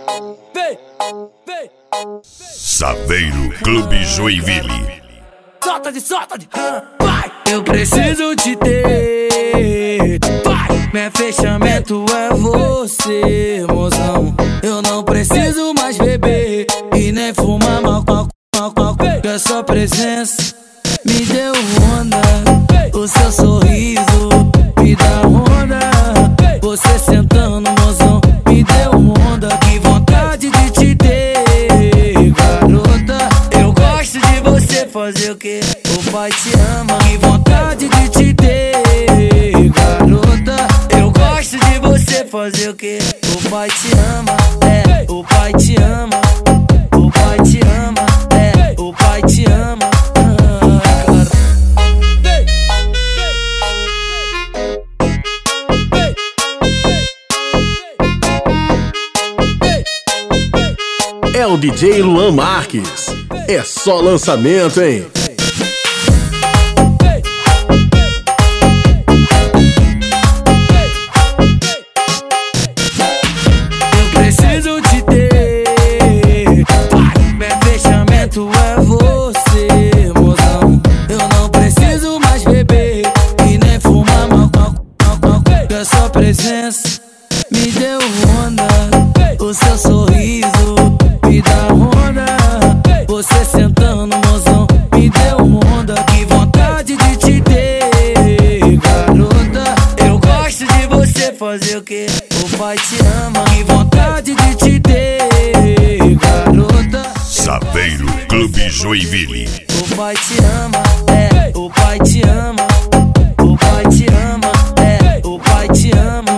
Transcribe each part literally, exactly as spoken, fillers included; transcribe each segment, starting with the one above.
vem, vem. Saveiro Clube Joinville. Solta de, solta de, vai! Eu preciso te ter, vai! Meu fechamento é você, mozão. Eu não preciso mais beber e nem fumar maconha, que a sua presença me deu onda. O seu sorriso me dá onda. Você sentando, mozão, me deu onda. Que vontade de te ter, garota. Eu gosto de você fazer o que o pai te ama. Que vontade de te ter, garota. Eu gosto de você fazer o que o pai te ama. É, o pai te ama. O pai te ama. É, o pai te ama. É o D J Luan Marques. É só lançamento, hein? Eu preciso te ter, meu fechamento é você, mozão. Eu não preciso mais beber e nem fumar maconha, que a sua presença me deu onda. O seu sorriso me dá onda. Você sentando, mozão, me deu onda. Que vontade de te ter, garota. Eu gosto de você fazer o que o pai te ama. Que vontade de te ter, garota. Saveiro Clube Joinville. O pai te ama, é, o pai te ama. O pai te ama, é, o pai te ama.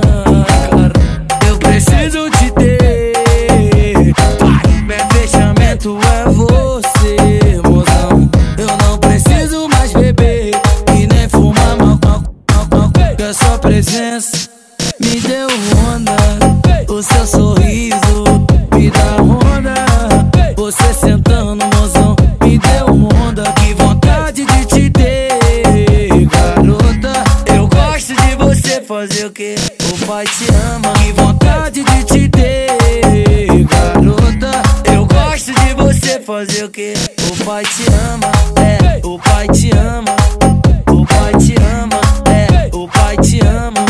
Eu preciso te ter, meu fechamento é você, mozão. Eu não preciso mais beber e nem fumar maconha, que a sua presença me deu onda. O seu sorriso me dá onda. Você sentando, mozão, me deu onda. Que vontade de te ter, garota. Eu gosto de você fazer o que o pai te ama. Que vontade de te ter, garota. Eu gosto de você fazer o que o pai te ama. É, o pai te ama. O pai te ama. É, o pai te ama.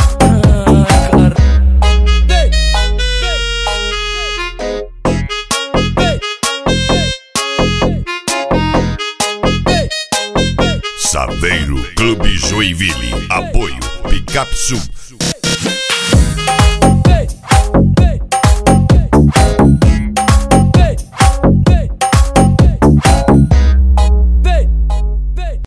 Saveiro Clube Joinville. Apoio Picap Sul.